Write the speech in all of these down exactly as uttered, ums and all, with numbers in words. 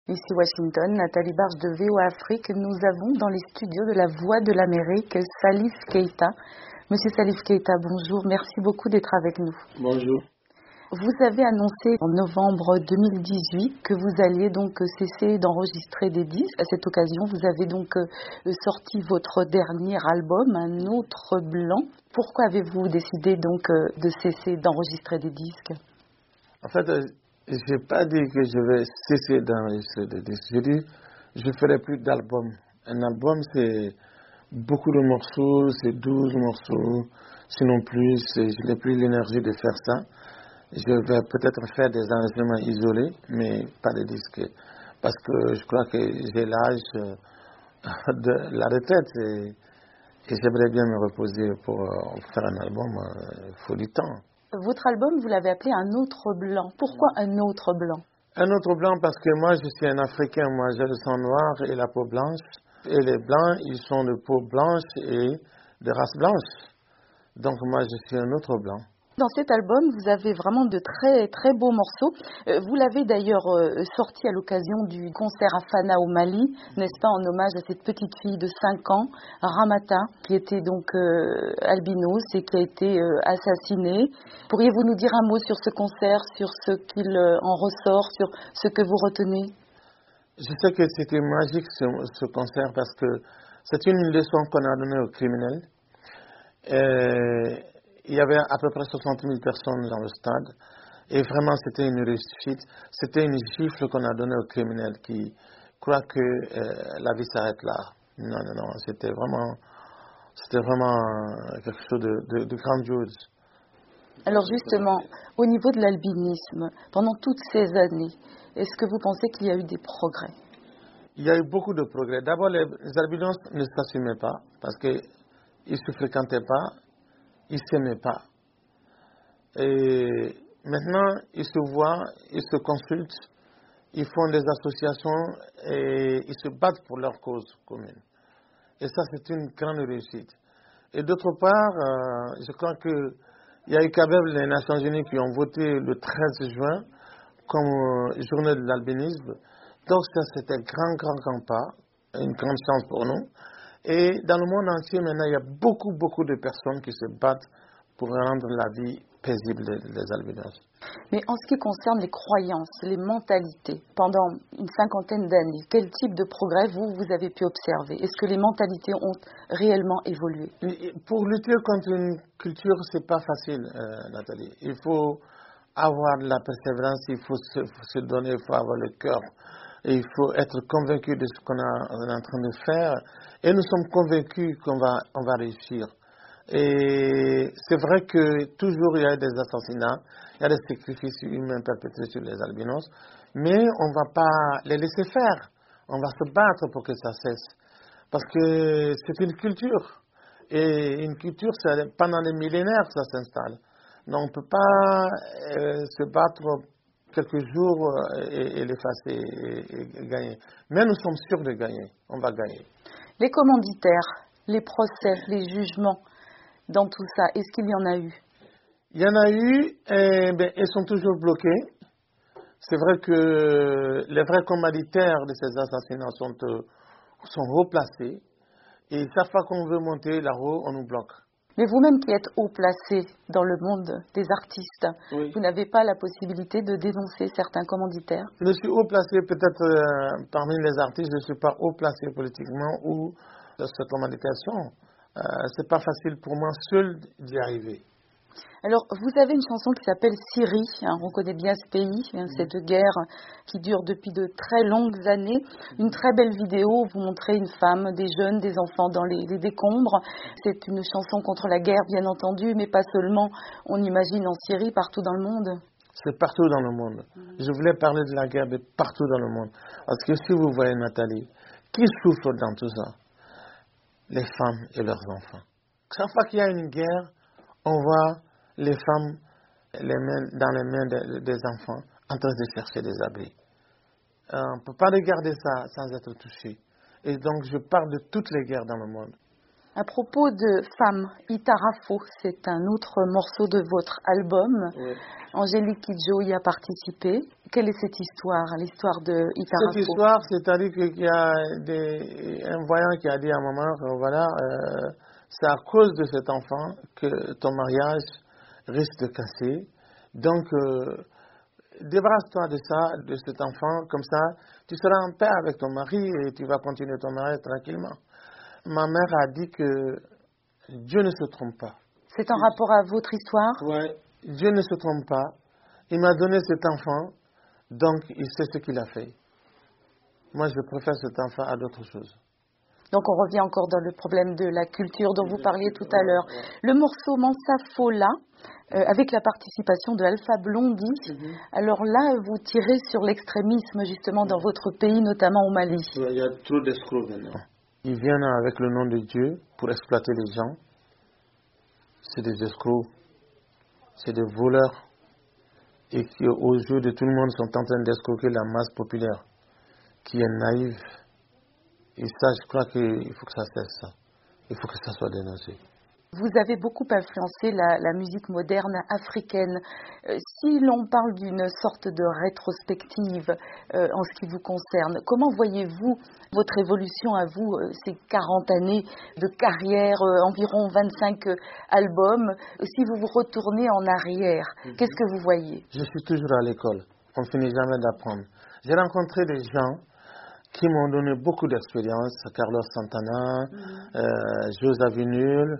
Ici Washington, Nathalie Barge de V O A Afrique, nous avons dans les studios de la Voix de l'Amérique Salif Keita. Monsieur Salif Keita, bonjour, merci beaucoup d'être avec nous. Bonjour. Vous avez annoncé en novembre deux mille dix-huit que vous alliez donc cesser d'enregistrer des disques. À cette occasion, vous avez donc sorti votre dernier album, Un autre blanc. Pourquoi avez-vous décidé donc de cesser d'enregistrer des disques? En fait, je n'ai pas dit que je vais cesser d'enregistrer des disques. Je dis je ne ferai plus d'album. Un album, c'est beaucoup de morceaux, c'est douze morceaux, sinon plus. Je n'ai plus l'énergie de faire ça. Je vais peut-être faire des enregistrements isolés, mais pas de disques. Parce que je crois que j'ai l'âge de la retraite et, et j'aimerais bien me reposer pour faire un album. Il faut du temps. Votre album, vous l'avez appelé Un autre blanc. Pourquoi Un autre blanc? Un autre blanc parce que moi, je suis un Africain. Moi, j'ai le sang noir et la peau blanche. Et les blancs, ils sont de peau blanche et de race blanche. Donc moi, je suis un autre blanc. Dans cet album, vous avez vraiment de très très beaux morceaux. Vous l'avez d'ailleurs sorti à l'occasion du concert à Fana au Mali, n'est-ce pas, en hommage à cette petite fille de cinq ans, Ramata, qui était donc euh, albinos et qui a été euh, assassinée. Pourriez-vous nous dire un mot sur ce concert, sur ce qu'il en ressort, sur ce que vous retenez? Je sais que c'était magique ce, ce concert parce que c'est une leçon qu'on a donnée aux criminels. Et il y avait à peu près soixante mille personnes dans le stade. Et vraiment, c'était une réussite. C'était une gifle qu'on a donnée aux criminels qui croient que euh, la vie s'arrête là. Non, non, non. C'était vraiment, c'était vraiment quelque chose de, de, de grandiose. Alors justement, au niveau de l'albinisme, pendant toutes ces années, est-ce que vous pensez qu'il y a eu des progrès? Il y a eu beaucoup de progrès. D'abord, les, les albinos ne s'assumaient pas parce qu'ils ne se fréquentaient pas. Ils ne s'aimaient pas. Et maintenant, ils se voient, ils se consultent, ils font des associations et ils se battent pour leur cause commune. Et ça, c'est une grande réussite. Et d'autre part, euh, je crois qu'il y a eu quand même les Nations Unies qui ont voté le treize juin comme euh, journée de l'albinisme. Donc ça, c'est un grand, grand, grand pas, une grande chance pour nous. Et dans le monde entier, maintenant, il y a beaucoup, beaucoup de personnes qui se battent pour rendre la vie paisible des albinos. Mais en ce qui concerne les croyances, les mentalités, pendant une cinquantaine d'années, quel type de progrès vous, vous avez pu observer? Est-ce que les mentalités ont réellement évolué? Pour lutter contre une culture, c'est pas facile, euh, Nathalie. Il faut avoir de la persévérance, il faut se, faut se donner, il faut avoir le cœur. Et il faut être convaincu de ce qu'on est en train de faire. Et nous sommes convaincus qu'on va, on va réussir. Et c'est vrai que toujours il y a des assassinats, il y a des sacrifices humains perpétrés sur les albinos, mais on ne va pas les laisser faire. On va se battre pour que ça cesse. Parce que c'est une culture. Et une culture, pendant des millénaires, ça s'installe. Donc on ne peut pas euh, se battre quelques jours et, et l'effacer et, et gagner. Mais nous sommes sûrs de gagner. On va gagner. Les commanditaires, les procès, les jugements, dans tout ça, est-ce qu'il y en a eu? Il y en a eu, et ben, ils sont toujours bloqués. C'est vrai que les vrais commanditaires de ces assassinats sont, euh, sont haut placés. Et chaque fois qu'on veut monter là-haut, on nous bloque. Mais vous-même qui êtes haut placé dans le monde des artistes, oui. Vous n'avez pas la possibilité de dénoncer certains commanditaires? Je suis haut placé peut-être euh, parmi les artistes, je ne suis pas haut placé politiquement ou de cette commanditaire. Euh, c'est pas facile pour moi seul d'y arriver. Alors, vous avez une chanson qui s'appelle Syrie, hein, on connaît bien ce pays, hein, cette guerre qui dure depuis de très longues années. Une très belle vidéo où vous montrez une femme, des jeunes, des enfants dans les, les décombres. C'est une chanson contre la guerre, bien entendu, mais pas seulement, on imagine en Syrie, partout dans le monde. C'est partout dans le monde. Je voulais parler de la guerre de partout dans le monde. Parce que si vous voyez Nathalie, qui souffre dans tout ça? Les femmes et leurs enfants. Chaque fois qu'il y a une guerre, on voit les femmes les mains, dans les mains de, des enfants en train de chercher des abris. Euh, on ne peut pas regarder ça sans être touché. Et donc je parle de toutes les guerres dans le monde. À propos de Femme, Itarafo, c'est un autre morceau de votre album. Oui. Angélique Kidjo y a participé. Quelle est cette histoire, l'histoire de Itarafo? Cette histoire, c'est-à-dire qu'il y a des, un voyant qui a dit à un moment, euh, voilà, euh, c'est à cause de cet enfant que ton mariage risque de casser. Donc, euh, débarrasse-toi de ça, de cet enfant, comme ça, tu seras en paix avec ton mari et tu vas continuer ton mariage tranquillement. Ma mère a dit que Dieu ne se trompe pas. C'est en rapport à votre histoire? Oui, Dieu ne se trompe pas. Il m'a donné cet enfant, donc il sait ce qu'il a fait. Moi, je préfère cet enfant à d'autres choses. Donc on revient encore dans le problème de la culture dont vous parliez tout à l'heure. Le morceau Mansa Fola, euh, avec la participation de Alpha Blondy, mm-hmm. Alors là, vous tirez sur l'extrémisme justement dans votre pays, notamment au Mali. Il y a trop d'escrocs maintenant. Ils viennent avec le nom de Dieu pour exploiter les gens. C'est des escrocs, c'est des voleurs. Et qui, aux yeux de tout le monde, sont en train d'escroquer la masse populaire, qui est naïve. Et ça, je crois qu'il faut que ça cesse, ça. Il faut que ça soit dénoncé. Vous avez beaucoup influencé la, la musique moderne africaine. Euh, si l'on parle d'une sorte de rétrospective euh, en ce qui vous concerne, comment voyez-vous votre évolution à vous, euh, ces quarante années de carrière, euh, environ vingt-cinq euh, albums? Si vous vous retournez en arrière, mm-hmm. Qu'est-ce que vous voyez? Je suis toujours à l'école. On ne finit jamais d'apprendre. J'ai rencontré des gens qui m'ont donné beaucoup d'expérience, Carlos Santana, mm-hmm. euh, José Avinul,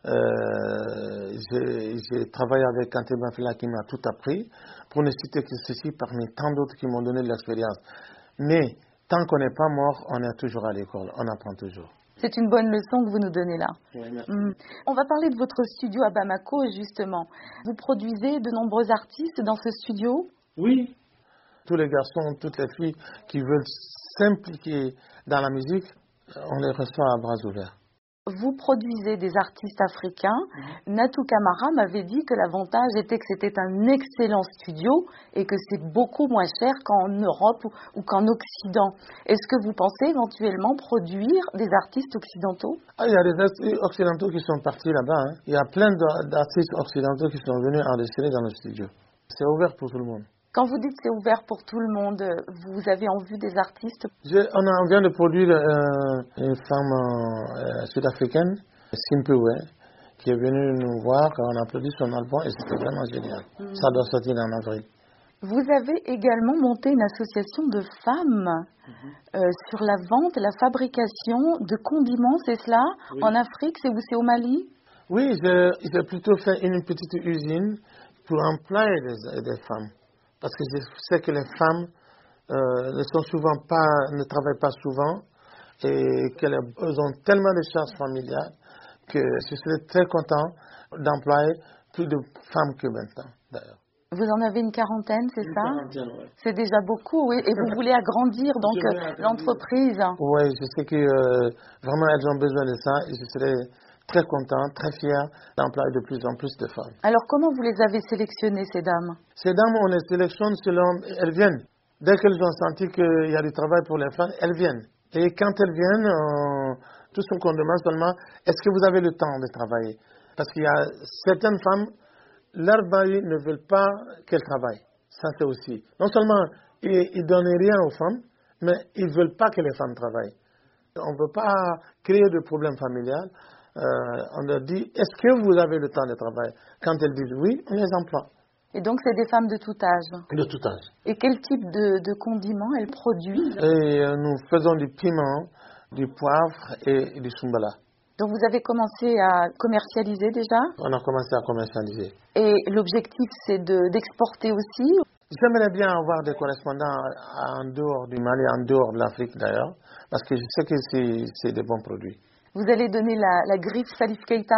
euh, j'ai, j'ai travaillé avec Kanté Benfila qui m'a tout appris, pour ne citer que ceci parmi tant d'autres qui m'ont donné de l'expérience. Mais tant qu'on n'est pas mort, on est toujours à l'école, on apprend toujours. C'est une bonne leçon que vous nous donnez là. Oui, merci. Mm. On va parler de votre studio à Bamako, justement. Vous produisez de nombreux artistes dans ce studio? Oui. Tous les garçons, toutes les filles qui veulent s'impliquer dans la musique, on les reçoit à bras ouverts. Vous produisez des artistes africains. Mmh. Natou Camara m'avait dit que l'avantage était que c'était un excellent studio et que c'est beaucoup moins cher qu'en Europe ou, ou qu'en Occident. Est-ce que vous pensez éventuellement produire des artistes occidentaux? Ah, il y a des artistes occidentaux qui sont partis là-bas. Hein. Il y a plein d'artistes occidentaux qui sont venus enregistrer dans le studio. C'est ouvert pour tout le monde. Quand vous dites c'est ouvert pour tout le monde, vous avez en vue des artistes? Je, on, a, on vient de produire euh, une femme euh, sud-africaine, Simpewe, qui est venue nous voir quand on a produit son album et c'était vraiment génial. Mmh. Ça doit sortir en avril. Vous avez également monté une association de femmes mmh. euh, sur la vente et la fabrication de condiments, c'est cela? Oui. En Afrique, c'est où? C'est au Mali? Oui, j'ai, j'ai plutôt fait une petite usine pour employer des, des femmes. Parce que je sais que les femmes euh, ne sont souvent pas, ne travaillent pas souvent et qu'elles ont tellement de charges familiales que je serais très content d'employer plus de femmes que maintenant, d'ailleurs. Vous en avez une quarantaine, c'est une ça? quarantaine, oui. C'est déjà beaucoup, oui. Et vous voulez agrandir donc euh, l'entreprise? Oui, je sais que euh, vraiment elles ont besoin de ça et je serais très content, très fier d'employer de plus en plus de femmes. Alors comment vous les avez sélectionnées, ces dames? Ces dames, on les sélectionne selon, elles viennent. Dès qu'elles ont senti qu'il y a du travail pour les femmes, elles viennent. Et quand elles viennent, euh, tout ce qu'on demande seulement, est-ce que vous avez le temps de travailler? Parce qu'il y a certaines femmes, leurs maris ne veulent pas qu'elles travaillent. Ça c'est aussi. Non seulement ils ne donnent rien aux femmes, mais ils ne veulent pas que les femmes travaillent. On ne veut pas créer de problèmes familiaux. Euh, on leur dit, est-ce que vous avez le temps de travail? Quand elles disent oui, on les emploie. Et donc, c'est des femmes de tout âge? De tout âge. Et quel type de, de condiments elles produisent? Et euh, nous faisons du piment, du poivre et, et du sumbala. Donc, vous avez commencé à commercialiser déjà? On a commencé à commercialiser. Et l'objectif, c'est de, d'exporter aussi? J'aimerais bien avoir des correspondants en dehors du Mali, en dehors de l'Afrique d'ailleurs, parce que je sais que c'est, c'est des bons produits. Vous allez donner la, la griffe Salif Keita?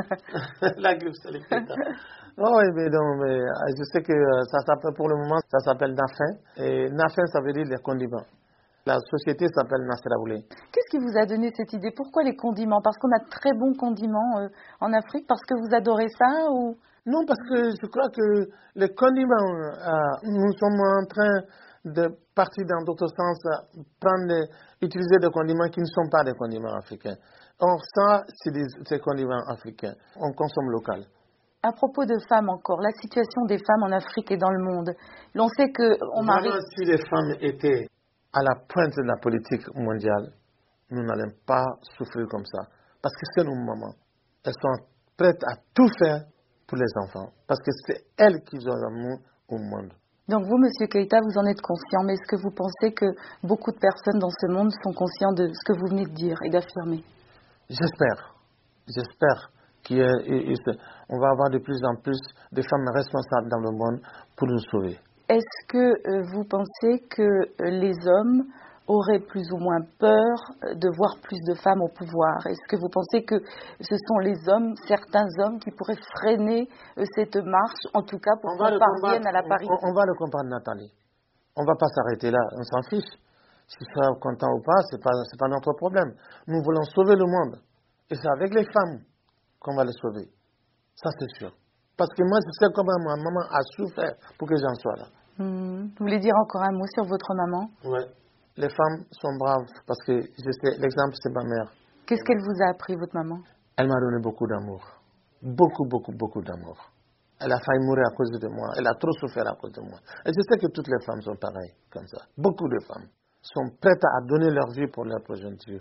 La griffe Salif Keita. Oh, oui, mais non, mais je sais que ça s'appelle, pour le moment, ça s'appelle Nafin. Et Nafin, ça veut dire les condiments. La société s'appelle Nasraoulé. Qu'est-ce qui vous a donné cette idée? Pourquoi les condiments? Parce qu'on a de très bons condiments euh, en Afrique? Parce que vous adorez ça ou... Non, parce que je crois que les condiments, euh, nous sommes en train de partir dans d'autres sens, prendre, utiliser des condiments qui ne sont pas des condiments africains. Or, ça, c'est des, des condiments africains. On consomme local. À propos de femmes encore, la situation des femmes en Afrique et dans le monde. L'on sait que on arrive... Si les femmes étaient à la pointe de la politique mondiale, nous n'allons pas souffrir comme ça. Parce que c'est nos mamans. Elles sont prêtes à tout faire pour les enfants. Parce que c'est elles qui ont l'amour au monde. Donc vous, Monsieur Keïta, vous en êtes conscient. Mais est-ce que vous pensez que beaucoup de personnes dans ce monde sont conscients de ce que vous venez de dire et d'affirmer? J'espère. J'espère qu'on va avoir de plus en plus de femmes responsables dans le monde pour nous sauver. Est-ce que euh, vous pensez que euh, les hommes auraient plus ou moins peur de voir plus de femmes au pouvoir? Est-ce que vous pensez que ce sont les hommes, certains hommes, qui pourraient freiner euh, cette marche, en tout cas pour qu'on parvienne à la parité? On, on va le comprendre, Nathalie. On ne va pas s'arrêter là, on s'en fiche. S'ils sont contents ou pas, ce n'est pas, c'est pas notre problème. Nous voulons sauver le monde. Et c'est avec les femmes qu'on va les sauver. Ça, c'est sûr. Parce que moi, je sais comment ma maman a souffert pour que j'en sois là. Mmh. Vous voulez dire encore un mot sur votre maman? Oui. Les femmes sont braves parce que je sais, l'exemple, c'est ma mère. Qu'est-ce qu'elle vous a appris, votre maman? Elle m'a donné beaucoup d'amour. Beaucoup, beaucoup, beaucoup d'amour. Elle a failli mourir à cause de moi. Elle a trop souffert à cause de moi. Et je sais que toutes les femmes sont pareilles, comme ça. Beaucoup de femmes sont prêtes à donner leur vie pour leur progéniture.